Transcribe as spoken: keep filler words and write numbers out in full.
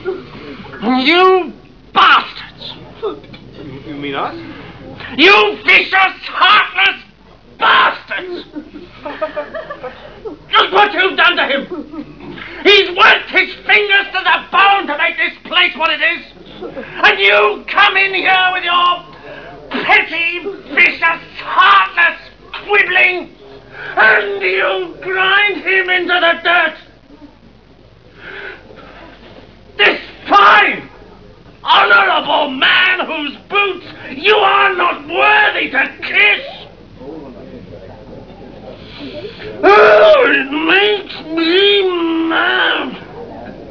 You bastards! You, you mean us? You vicious, heartless bastards! You'll put